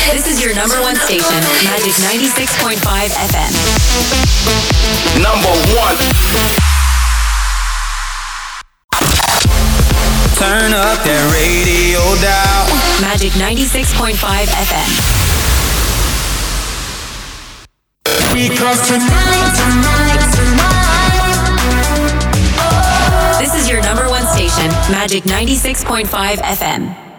This is your number one station, Magic 96.5 FM. Number one. Turn up that radio dial. Magic 96.5 FM. Because tonight. This is your number one station, Magic 96.5 FM.